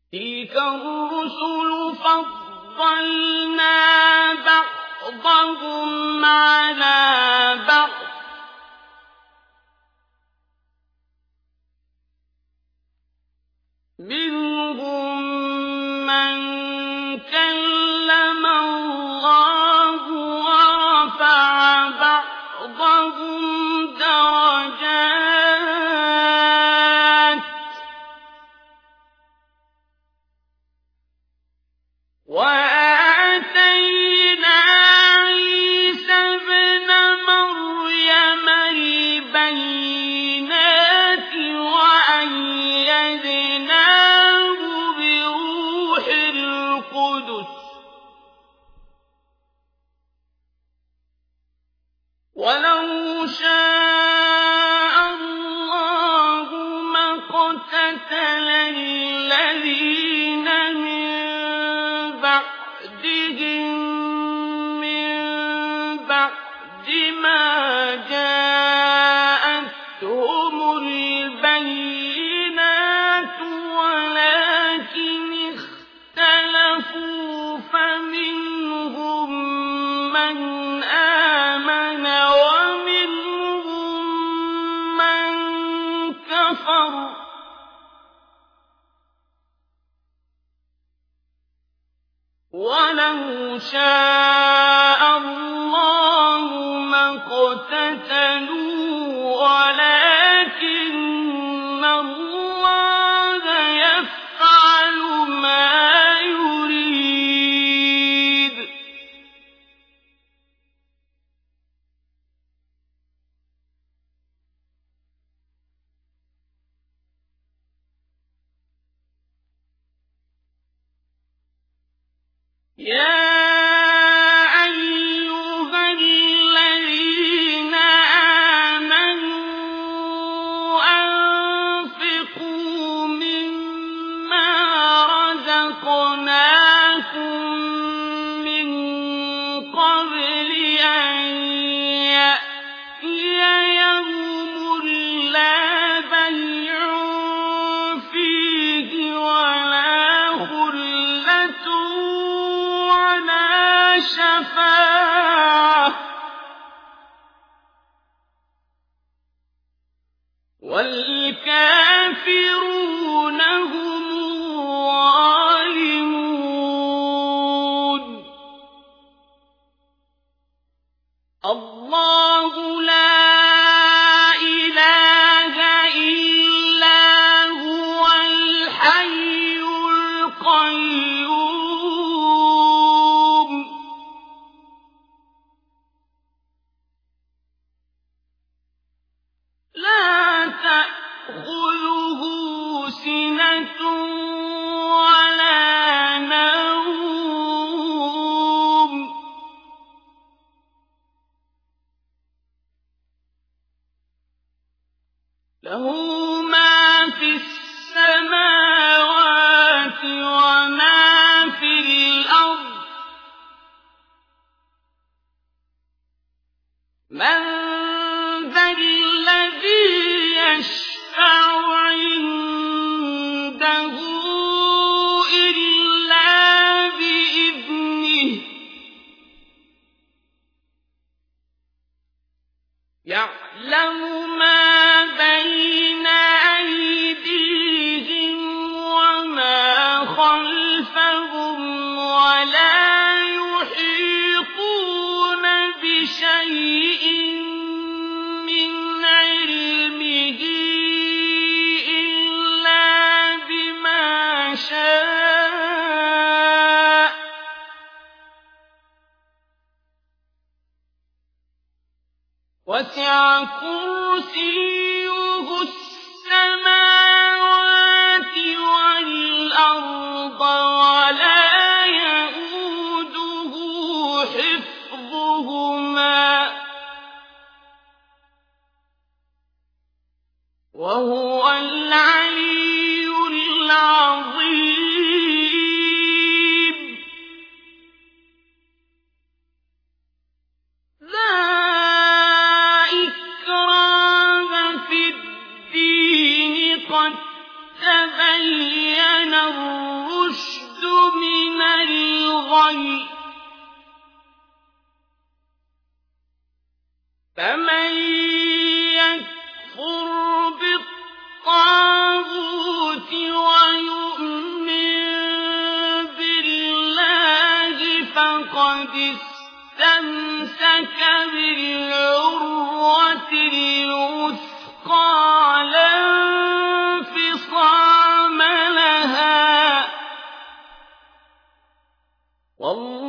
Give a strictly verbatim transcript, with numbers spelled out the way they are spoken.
تلك الرسل فضلنا بعضهم على بعض منهم من كلم الله ورفع بعضهم درجات وآتينا عيسى ابن مريم البينات وأيدناه بروح القدس ولو شاء الله ما اقتتل الذين من بعدهم من بعد ما جاءتهم البينات ولكن اختلفوا فمنهم من آمن ومنهم من كفر ولو شاء الله ما اقتتلوا ولكن الله يفعل ما يريد يا أيها الذين آمنوا أنفقوا مما رزقناكم من قبل أن يأتي يوم لا بيع فيه ولا خلة شفاعة والكافرون هم الظالمون الله لا إله إلا هو الحي القيوم لا تأخذه سنة ولا نوم له ما في السماوات وما في الأرض من ذا الذي يشفع عنده إلا بإذنه يعلم ما بين أيديهم وما خلفهم ولا يحيطون بشيء من علمه إلا بما شاء وسع كرسيه السماوات والأرض ولا يئوده حفظهما وهو العلي العظيم لا إكراه في فقد استمسك بالعروة الوثقى لا انفصام لها. والله